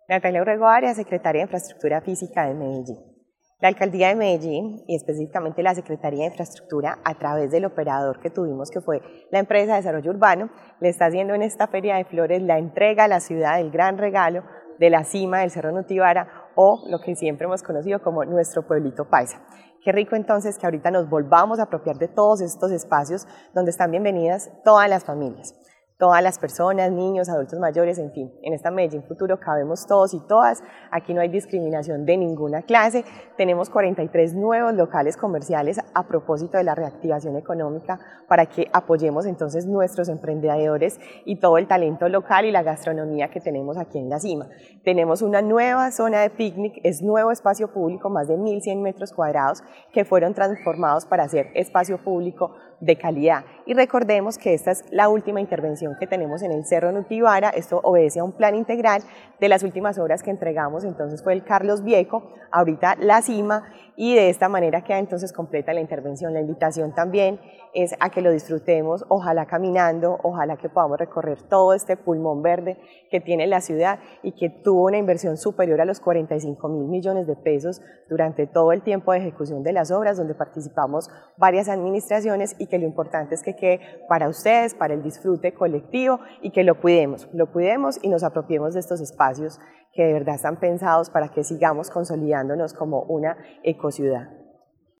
Natalia Urrego Arias, secretaria de Infraestructura Física de Medellín. La Alcaldía de Medellín y específicamente la Secretaría de Infraestructura, a través del operador que tuvimos, que fue la empresa de desarrollo urbano, le está haciendo en esta Feria de Flores la entrega a la ciudad del gran regalo de la cima del Cerro Nutibara, o lo que siempre hemos conocido como nuestro pueblito paisa. Qué rico entonces que ahorita nos volvamos a apropiar de todos estos espacios donde están bienvenidas todas las familias. Todas las personas, niños, adultos mayores, en fin, en esta Medellín Futuro cabemos todos y todas, aquí no hay discriminación de ninguna clase, tenemos 43 nuevos locales comerciales a propósito de la reactivación económica para que apoyemos entonces nuestros emprendedores y todo el talento local y la gastronomía que tenemos aquí en la cima. Tenemos una nueva zona de picnic, es nuevo espacio público, más de 1.100 metros cuadrados que fueron transformados para hacer espacio público de calidad. Y recordemos que esta es la última intervención que tenemos en el Cerro Nutibara. Esto obedece a un plan integral. De las últimas obras que entregamos entonces fue el Carlos Viejo, ahorita la cima, y de esta manera queda entonces completa la intervención. La invitación también es a que lo disfrutemos, ojalá caminando, ojalá que podamos recorrer todo este pulmón verde que tiene la ciudad y que tuvo una inversión superior a los 45.000 millones de pesos durante todo el tiempo de ejecución de las obras, donde participamos varias administraciones, y que lo importante es que quede para ustedes, para el disfrute colectivo, y que lo cuidemos y nos apropiemos de estos espacios que de verdad están pensados para que sigamos consolidándonos como una ecociudad.